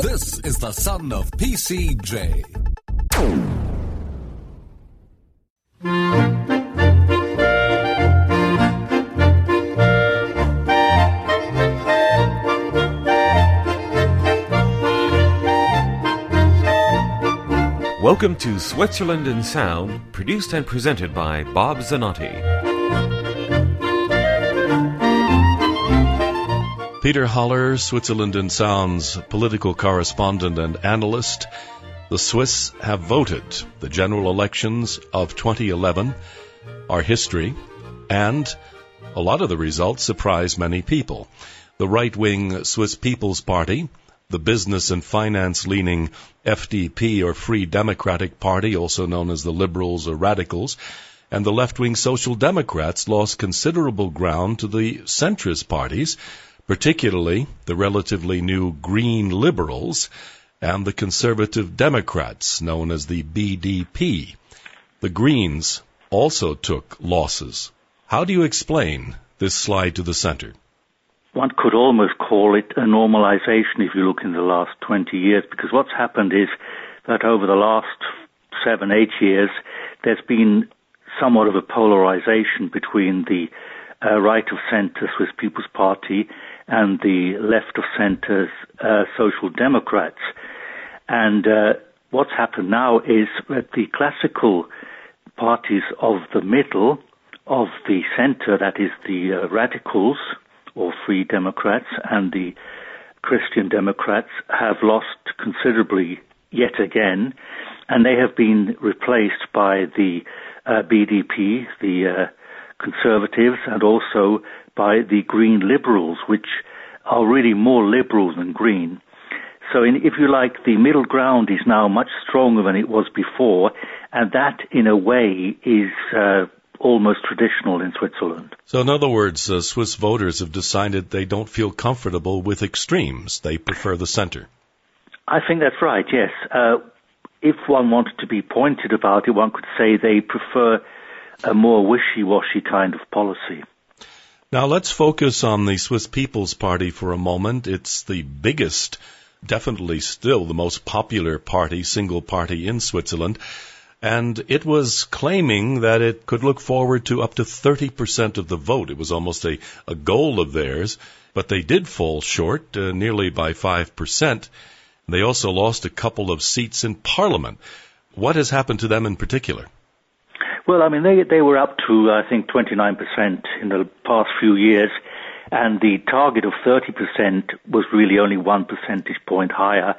This is the son of PCJ. Welcome to Switzerland in Sound, produced and presented by Bob Zanotti. Peter Haller, Switzerland in Sound's political correspondent and analyst. The Swiss have voted. The general elections of 2011 are history, and a lot of the results surprise many people. The right-wing Swiss People's Party, the business and finance-leaning FDP or Free Democratic Party, also known as the Liberals or Radicals, and the left-wing Social Democrats lost considerable ground to the centrist parties, particularly the relatively new Green Liberals and the Conservative Democrats, known as the BDP. The Greens also took losses. How do you explain this slide to the center? One could almost call it a normalization if you look in the last 20 years, because what's happened is that over the last 7-8 years, there's been somewhat of a polarization between the right-of-center Swiss People's Party and the left-of-center Social Democrats. And what's happened now is that the classical parties of the middle, of the center, that is the radicals, or Free Democrats, and the Christian Democrats have lost considerably yet again, and they have been replaced by the BDP, the Conservatives, and also by the Green Liberals, which are really more liberal than green. So if you like, the middle ground is now much stronger than it was before, and that, in a way, is almost traditional in Switzerland. So in other words, Swiss voters have decided they don't feel comfortable with extremes. They prefer the center. I think that's right, yes. If one wanted to be pointed about it, one could say they prefer a more wishy-washy kind of policy. Now let's focus on the Swiss People's Party for a moment. It's the biggest, definitely still the most popular party, single party in Switzerland. And it was claiming that it could look forward to up to 30% of the vote. It was almost a goal of theirs, but they did fall short, nearly by 5%. They also lost a couple of seats in Parliament. What has happened to them in particular? Well, I mean, they were up to, I think, 29% in the past few years, and the target of 30% was really only 1 percentage point higher.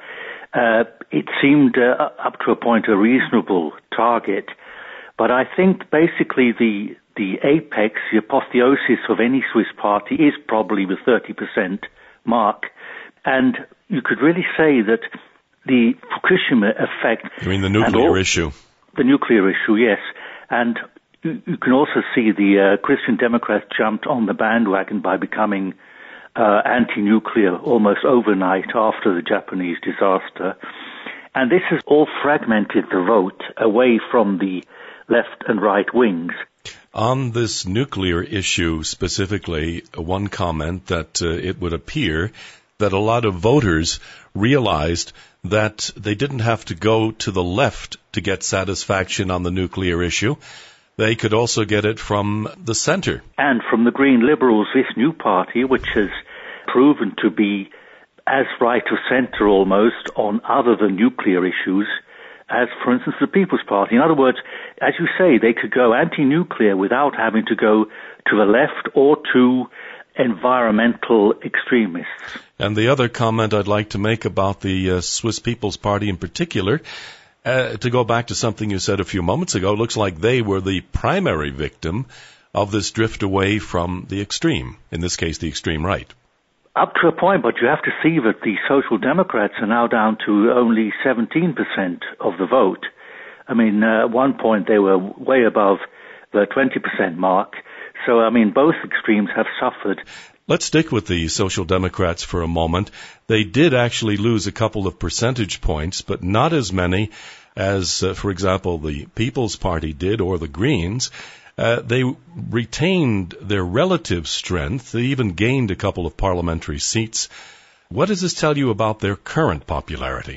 It seemed up to a point a reasonable target, but I think basically the apex, the apotheosis of any Swiss party is probably the 30% mark, and you could really say that the Fukushima effect... You mean the nuclear issue? The nuclear issue, yes. And you can also see the Christian Democrats jumped on the bandwagon by becoming anti-nuclear almost overnight after the Japanese disaster. And this has all fragmented the vote away from the left and right wings. On this nuclear issue specifically, one comment that it would appear that a lot of voters realized that they didn't have to go to the left to get satisfaction on the nuclear issue. They could also get it from the center. And from the Green Liberals, this new party, which has proven to be as right of center almost on other than nuclear issues as, for instance, the People's Party. In other words, as you say, they could go anti-nuclear without having to go to the left or to environmental extremists. And the other comment I'd like to make about the Swiss People's Party in particular, to go back to something you said a few moments ago, it looks like they were the primary victim of this drift away from the extreme, in this case the extreme right. Up to a point, but you have to see that the Social Democrats are now down to only 17% of the vote. I mean, at one point they were way above the 20% mark. So, I mean, both extremes have suffered. Let's stick with the Social Democrats for a moment. They did actually lose a couple of percentage points, but not as many as, for example, the People's Party did or the Greens. They retained their relative strength. They even gained a couple of parliamentary seats. What does this tell you about their current popularity?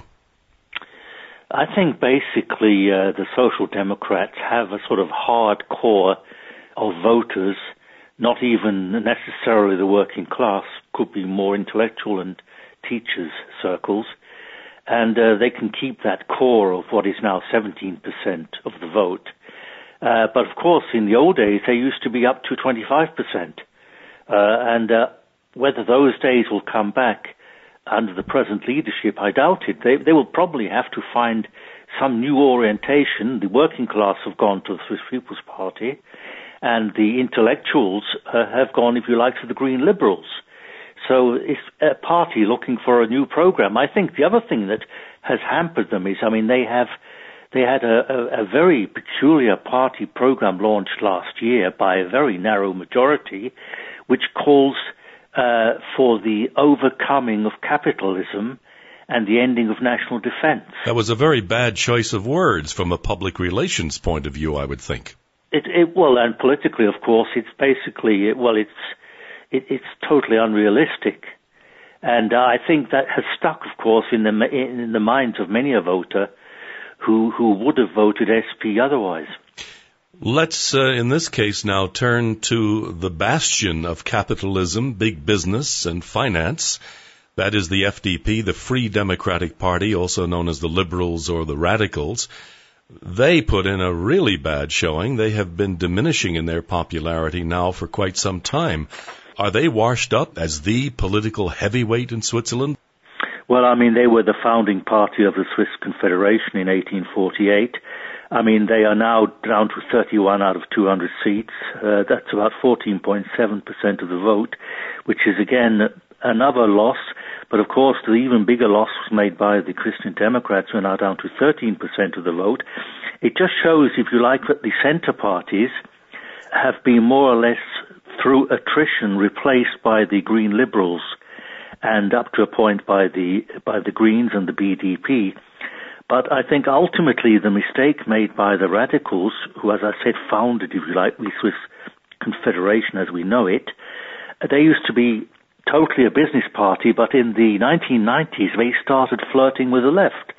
I think basically the Social Democrats have a sort of hard core of voters, not even necessarily the working class, could be more intellectual and teachers' circles, and they can keep that core of what is now 17% of the vote. But of course, in the old days, they used to be up to 25%. And whether those days will come back under the present leadership, I doubt it. They will probably have to find some new orientation. The working class have gone to the Swiss People's Party, and the intellectuals have gone, if you like, to the Green Liberals. So it's a party looking for a new program. I think the other thing that has hampered them is, I mean, they had a very peculiar party program launched last year by a very narrow majority, which calls for the overcoming of capitalism and the ending of national defense. That was a very bad choice of words from a public relations point of view, I would think. Well, and politically, of course, it's basically, it's totally unrealistic. And I think that has stuck, of course, in the minds of many a voter who would have voted SP otherwise. Let's, in this case now, turn to the bastion of capitalism, big business, and finance. That is the FDP, the Free Democratic Party, also known as the Liberals or the Radicals. They put in a really bad showing. They have been diminishing in their popularity now for quite some time. Are they washed up as the political heavyweight in Switzerland? Well, I mean, they were the founding party of the Swiss Confederation in 1848. I mean, they are now down to 31 out of 200 seats. That's about 14.7% of the vote, which is, again, another loss. But, of course, the even bigger loss was made by the Christian Democrats, who are now down to 13% of the vote. It just shows, if you like, that the centre parties have been more or less, through attrition, replaced by the Green Liberals and up to a point by the Greens and the BDP. But I think ultimately the mistake made by the Radicals, who, as I said, founded, if you like, the Swiss Confederation as we know it, they used to be totally a business party, but in the 1990s they started flirting with the left.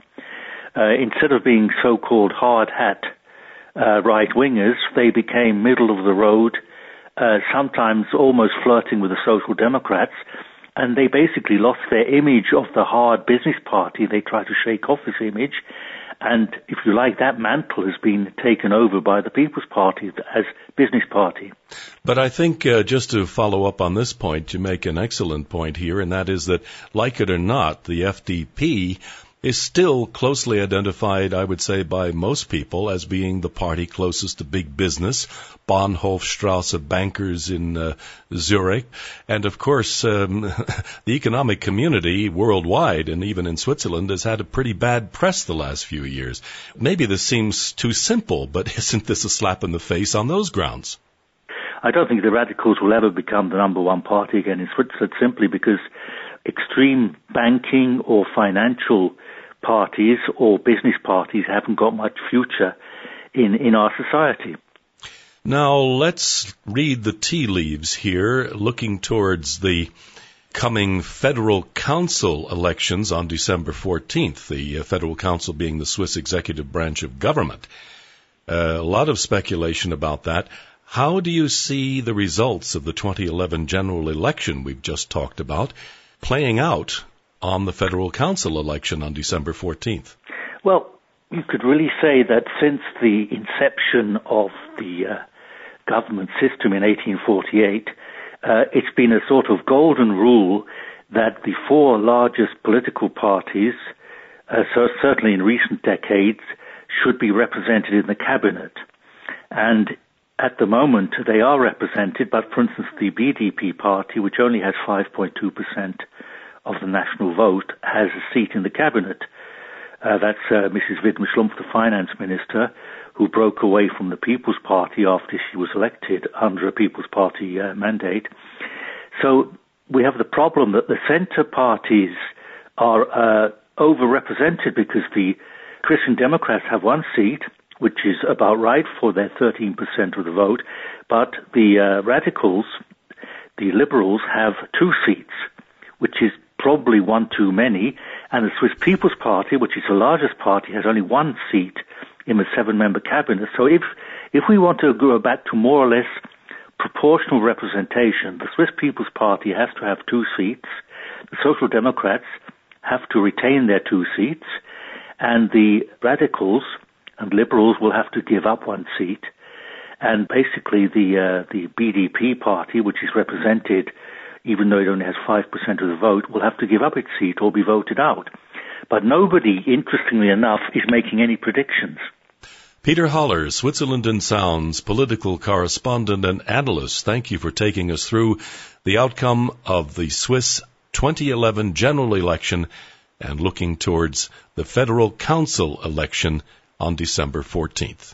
Instead of being so-called hard hat right-wingers, they became middle of the road, sometimes almost flirting with the Social Democrats, and they basically lost their image of the hard business party. They tried to shake off this image, and if you like, that mantle has been taken over by the People's Party as business party. But I think, just to follow up on this point, you make an excellent point here, and that is that, like it or not, the FDP is still closely identified, I would say, by most people as being the party closest to big business, Bahnhofstrasse bankers in Zurich. And, of course, the economic community worldwide and even in Switzerland has had a pretty bad press the last few years. Maybe this seems too simple, but isn't this a slap in the face on those grounds? I don't think the Radicals will ever become the number one party again in Switzerland, simply because extreme banking or financial parties or business parties haven't got much future in our society. Now, let's read the tea leaves here, looking towards the coming Federal Council elections on December 14th, the Federal Council being the Swiss executive branch of government. A lot of speculation about that. How do you see the results of the 2011 general election we've just talked about playing out on the Federal Council election on December 14th? Well, you could really say that since the inception of the government system in 1848, it's been a sort of golden rule that the four largest political parties, so certainly in recent decades, should be represented in the cabinet. And at the moment, they are represented, but for instance, the BDP party, which only has 5.2% of the national vote, has a seat in the cabinet. That's Mrs. Widmer Schlumpf, the finance minister, who broke away from the People's Party after she was elected under a People's Party mandate. So we have the problem that the centre parties are overrepresented because the Christian Democrats have one seat, which is about right for their 13% of the vote, but the Radicals, the Liberals, have two seats, which is probably one too many, and the Swiss People's Party, which is the largest party, has only one seat in the 7-member cabinet. So if we want to go back to more or less proportional representation, the Swiss People's Party has to have 2 seats, the Social Democrats have to retain their 2 seats, and the radicals and liberals will have to give up 1 seat. And basically the BDP party, which is represented, even though it only has 5% of the vote, will have to give up its seat or be voted out. But nobody, interestingly enough, is making any predictions. Peter Haller, Switzerland and Sound's political correspondent and analyst, thank you for taking us through the outcome of the Swiss 2011 general election and looking towards the Federal Council election on December 14th.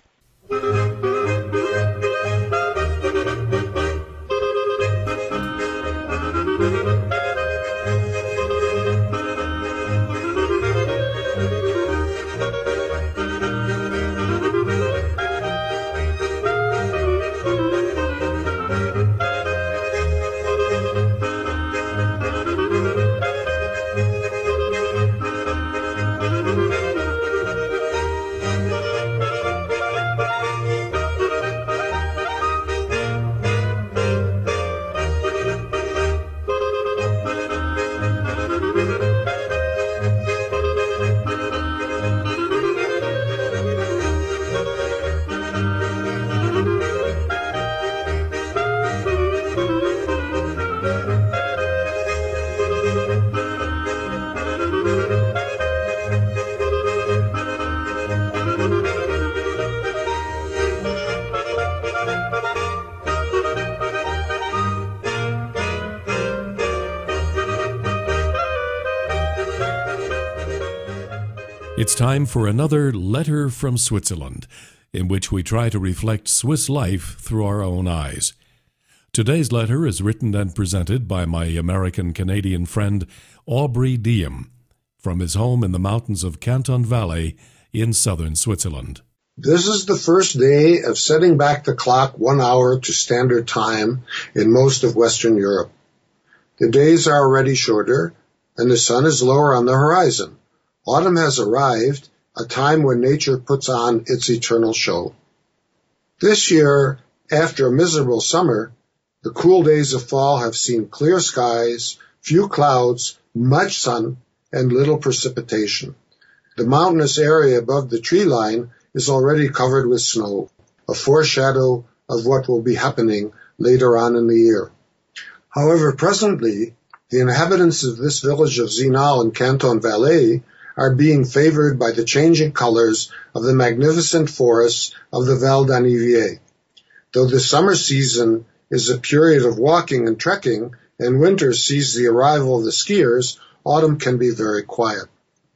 It's time for another Letter from Switzerland, in which we try to reflect Swiss life through our own eyes. Today's letter is written and presented by my American-Canadian friend Aubrey Diem from his home in the mountains of Canton Valley in southern Switzerland. This is the first day of setting back the clock 1 hour to standard time in most of Western Europe. The days are already shorter, and the sun is lower on the horizon. Autumn has arrived, a time when nature puts on its eternal show. This year, after a miserable summer, the cool days of fall have seen clear skies, few clouds, much sun, and little precipitation. The mountainous area above the tree line is already covered with snow, a foreshadow of what will be happening later on in the year. However, presently, the inhabitants of this village of Zinal in Canton Valais are being favored by the changing colors of the magnificent forests of the Val d'Annivier. Though the summer season is a period of walking and trekking, and winter sees the arrival of the skiers, autumn can be very quiet.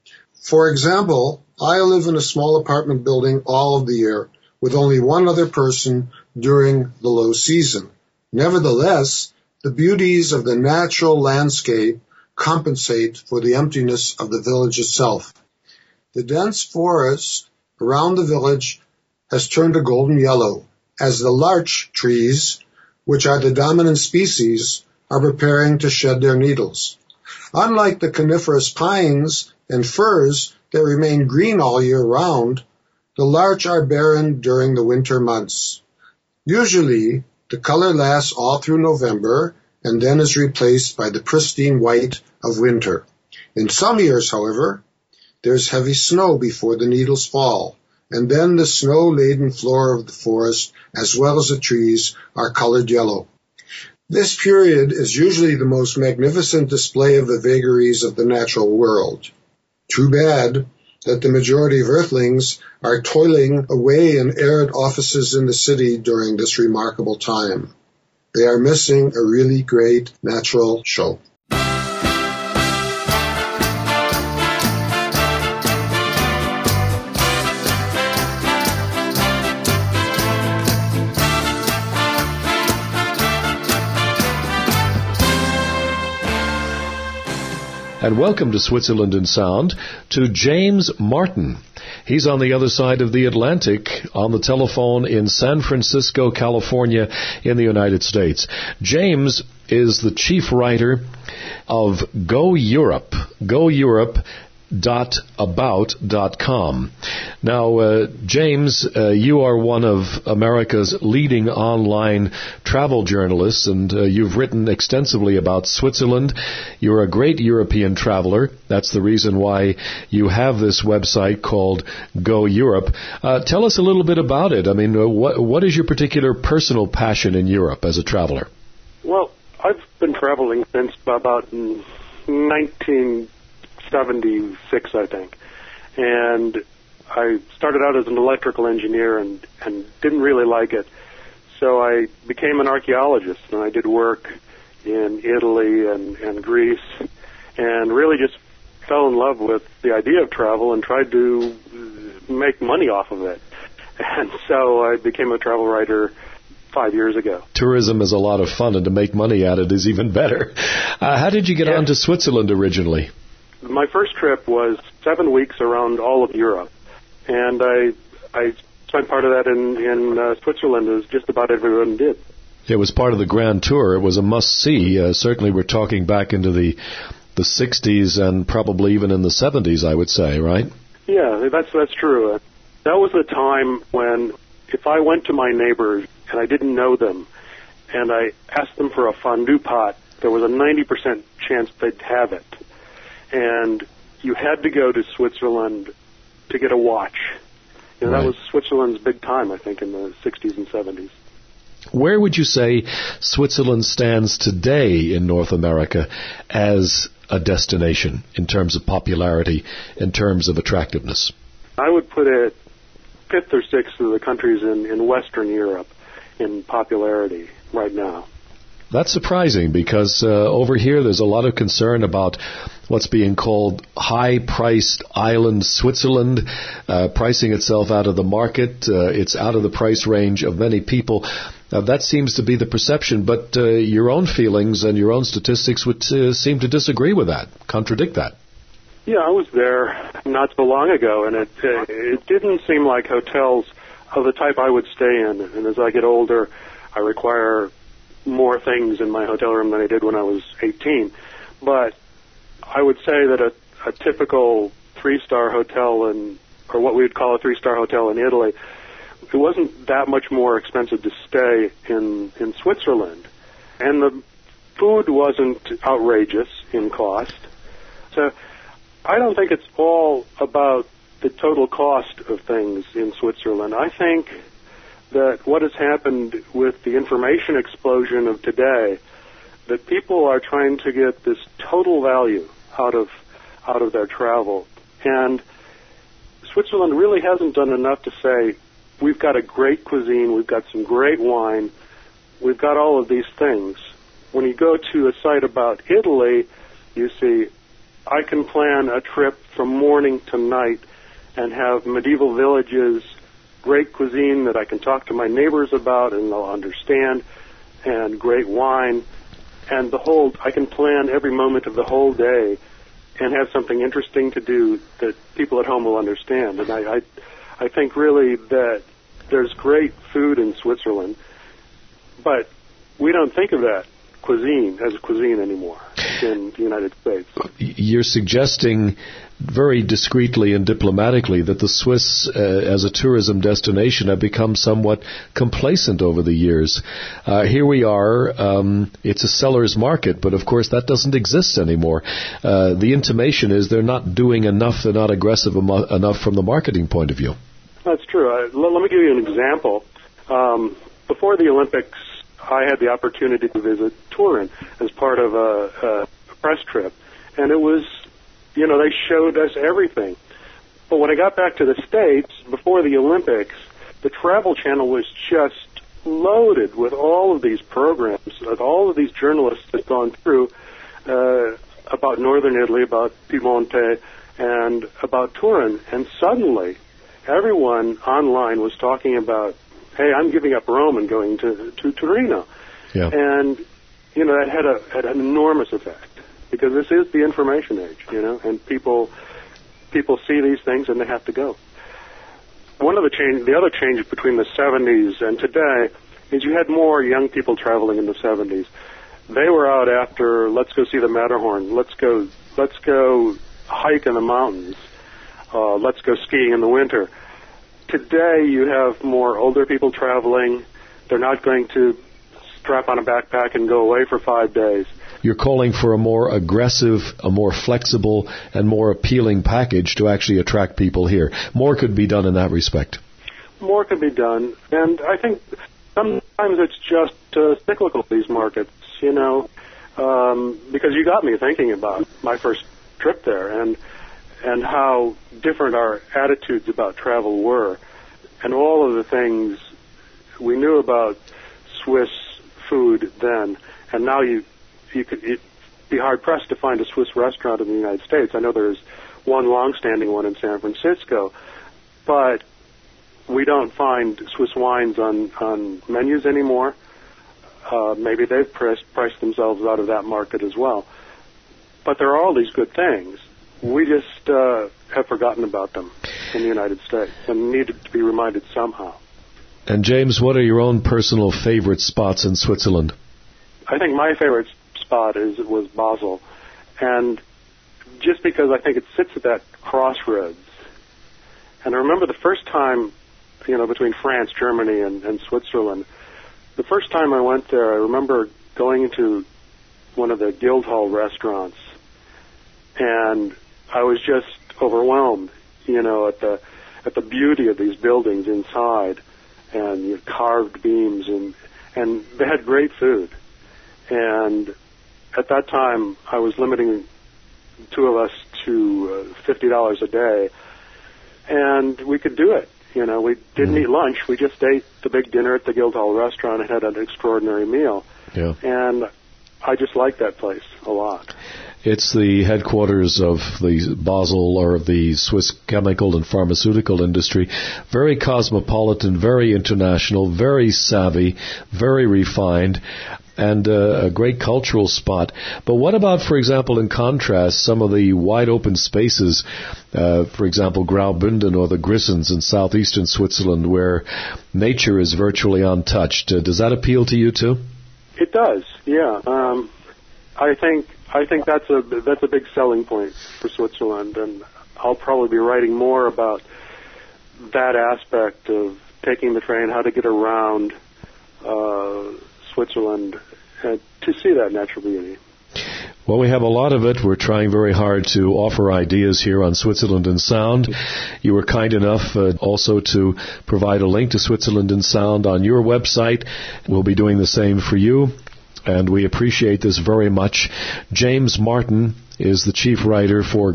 For example, I live in a small apartment building all of the year, with only one other person during the low season. Nevertheless, the beauties of the natural landscape compensate for the emptiness of the village itself. The dense forest around the village has turned a golden yellow, as the larch trees, which are the dominant species, are preparing to shed their needles. Unlike the coniferous pines and firs that remain green all year round, the larch are barren during the winter months. Usually, the color lasts all through November and then is replaced by the pristine white of winter. In some years, however, there's heavy snow before the needles fall, and then the snow-laden floor of the forest, as well as the trees, are colored yellow. This period is usually the most magnificent display of the vagaries of the natural world. Too bad that the majority of earthlings are toiling away in arid offices in the city during this remarkable time. They are missing a really great natural show. And welcome to Switzerland in Sound to James Martin. He's on the other side of the Atlantic on the telephone in San Francisco, California, in the United States. James is the chief writer of Go Europe. GoEurope.about.com. Now, James, you are one of America's leading online travel journalists, and you've written extensively about Switzerland. You're a great European traveler. That's the reason why you have this website called Go Europe. Tell us a little bit about it. I mean, what is your particular personal passion in Europe as a traveler? Well, I've been traveling since about 1976, I think. And I started out as an electrical engineer and didn't really like it. So I became an archaeologist, and I did work in Italy and Greece, and really just fell in love with the idea of travel and tried to make money off of it. And so I became a travel writer 5 years ago. Tourism is a lot of fun, and to make money at it is even better. How did you get on to Switzerland originally? My first trip was 7 weeks around all of Europe, and I spent part of that in Switzerland, as just about everyone did. It was part of the Grand Tour. It was a must-see. Certainly we're talking back into the 60s and probably even in the 70s, I would say, right? Yeah, that's true. That was the time when if I went to my neighbors and I didn't know them, and I asked them for a fondue pot, there was a 90% chance they'd have it. And you had to go to Switzerland to get a watch. Right. That was Switzerland's big time, I think, in the 60s and 70s. Where would you say Switzerland stands today in North America as a destination in terms of popularity, in terms of attractiveness? I would put it fifth or sixth of the countries in Western Europe in popularity right now. That's surprising because over here there's a lot of concern about what's being called high-priced island Switzerland, pricing itself out of the market. It's out of the price range of many people. That seems to be the perception, but your own feelings and your own statistics would seem to disagree with that, contradict that. Yeah, I was there not so long ago, and it didn't seem like hotels of the type I would stay in. And as I get older, I require more things in my hotel room than I did when I was 18. But I would say that a typical three-star hotel or what we would call a three-star hotel in Italy, it wasn't that much more expensive to stay in Switzerland. And the food wasn't outrageous in cost. So I don't think it's all about the total cost of things in Switzerland. I think that what has happened with the information explosion of today, that people are trying to get this total value out of their travel. And Switzerland really hasn't done enough to say, we've got a great cuisine, we've got some great wine, we've got all of these things. When you go to a site about Italy, you see, I can plan a trip from morning to night and have medieval villages, great cuisine that I can talk to my neighbors about and they'll understand, and great wine, and I can plan every moment of the whole day and have something interesting to do that people at home will understand. And I think really that there's great food in Switzerland, but we don't think of that cuisine as a cuisine anymore in the United States. You're suggesting very discreetly and diplomatically that the Swiss, as a tourism destination, have become somewhat complacent over the years. Here we are, it's a seller's market, but of course that doesn't exist anymore. The intimation is they're not doing enough, they're not aggressive enough from the marketing point of view. That's true. Let me give you an example. Before the Olympics, I had the opportunity to visit Turin as part of a press trip, and it was, they showed us everything. But when I got back to the States, before the Olympics, the Travel Channel was just loaded with all of these programs, with all of these journalists that had gone through about northern Italy, about Piemonte, and about Turin. And suddenly, everyone online was talking about, hey, I'm giving up Rome and going to Torino. Yeah. And, that had an enormous effect. because this is the information age, and people see these things and they have to go. The other change between the 70s and today is you had more young people traveling in the 70s. They were out after, let's go see the Matterhorn, let's go hike in the mountains, let's go skiing in the winter. Today you have more older people traveling. They're not going to strap on a backpack and go away for 5 days. You're calling for a more aggressive, a more flexible, and more appealing package to actually attract people here. More could be done in that respect. More could be done, and I think sometimes it's just cyclical, these markets, because you got me thinking about my first trip there and how different our attitudes about travel were, and all of the things we knew about Swiss food then, and now you'd be hard-pressed to find a Swiss restaurant in the United States. I know there's one long-standing one in San Francisco, but we don't find Swiss wines on menus anymore. Maybe they've priced themselves out of that market as well. But there are all these good things. We just have forgotten about them in the United States and needed to be reminded somehow. And James, what are your own personal favorite spots in Switzerland? I think my favorite spot was Basel, and just because I think it sits at that crossroads. And I remember the first time, between France, Germany, and Switzerland, the first time I went there, I remember going into one of the Guildhall restaurants, and I was just overwhelmed, at the beauty of these buildings inside, and carved beams, and they had great food. And at that time, I was limiting two of us to $50 a day, and we could do it. We didn't eat lunch. We just ate the big dinner at the Guildhall restaurant and had an extraordinary meal. Yeah. And I just like that place a lot. It's the headquarters of the Basel, or the Swiss chemical and pharmaceutical industry. Very cosmopolitan, very international, very savvy, very refined, and a great cultural spot. But what about, for example, in contrast, some of the wide open spaces, for example, Graubünden or the Grissens in southeastern Switzerland, where nature is virtually untouched? Does that appeal to you too? It does, yeah. I think that's a big selling point for Switzerland, and I'll probably be writing more about that aspect of taking the train, how to get around Switzerland to see that natural beauty. Well, we have a lot of it. We're trying very hard to offer ideas here on Switzerland in Sound. You were kind enough also to provide a link to Switzerland in Sound on your website. We'll be doing the same for you, and we appreciate this very much. James Martin is the chief writer for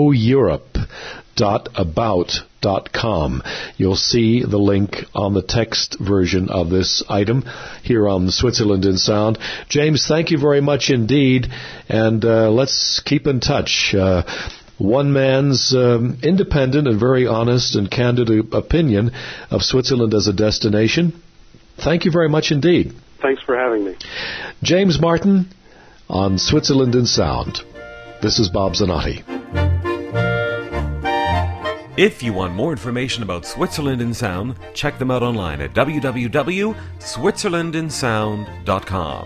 GoEurope.about.com. You'll see the link on the text version of this item here on Switzerland in Sound. James, thank you very much indeed, and let's keep in touch. One man's independent and very honest and candid opinion of Switzerland as a destination. Thank you very much indeed. Thanks for having me. James Martin on Switzerland in Sound. This is Bob Zanotti. If you want more information about Switzerland in Sound, check them out online at www.switzerlandinsound.com.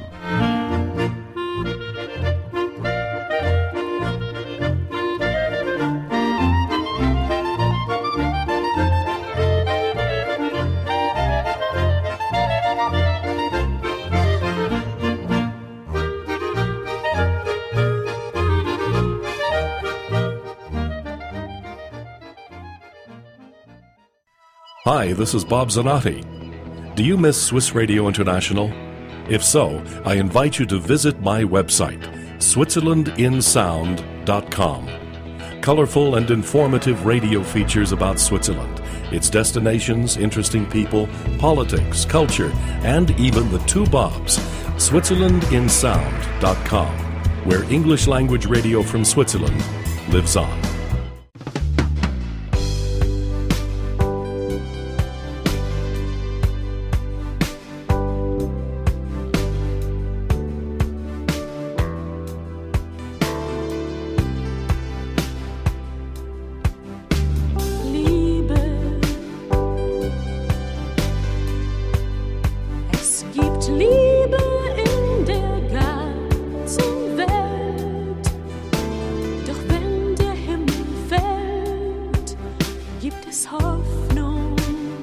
Hi, this is Bob Zanotti. Do you miss Swiss Radio International? If so, I invite you to visit my website, switzerlandinsound.com. Colorful and informative radio features about Switzerland, its destinations, interesting people, politics, culture, and even the two Bobs, switzerlandinsound.com, where English language radio from Switzerland lives on. Liebe in der ganzen Welt. Doch wenn der Himmel fällt, gibt es Hoffnung,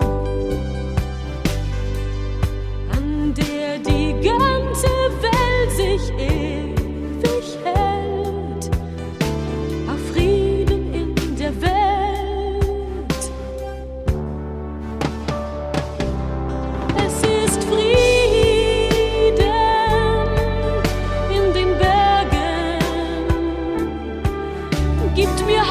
an der die ganze Welt sich ewig hält. Auf Frieden in der Welt. Es ist Frieden in den Bergen, gibt mir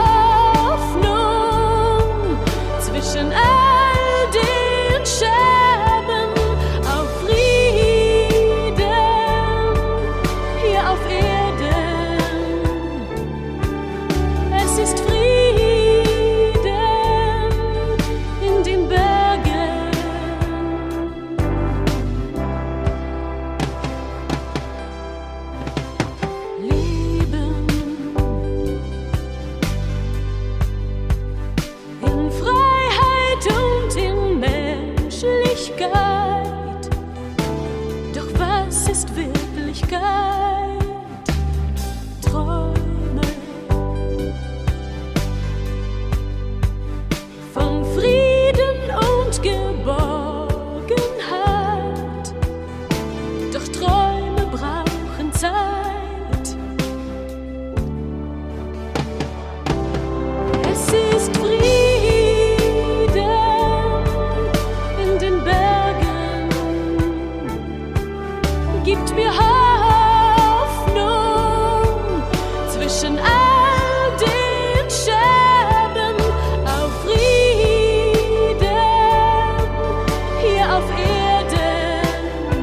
Hoffnung zwischen all den Scherben. Auf Frieden hier auf Erden. Es ist Frieden in den Bergen. Leben in Freiheit und in Menschlichkeit. Doch was ist Wirklichkeit? Träume von Frieden und Geborgenheit. Doch Träume brauchen Zeit. Es ist Frieden in den Bergen, gibt mir Hoffnung zwischen all den Scherben. Auf Frieden hier auf Erden.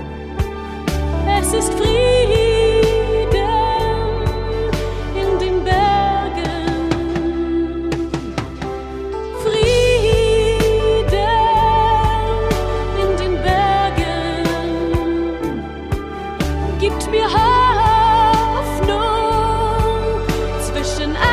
Es ist Frieden in den Bergen. Frieden in den Bergen, gibt mir Hoffnung zwischen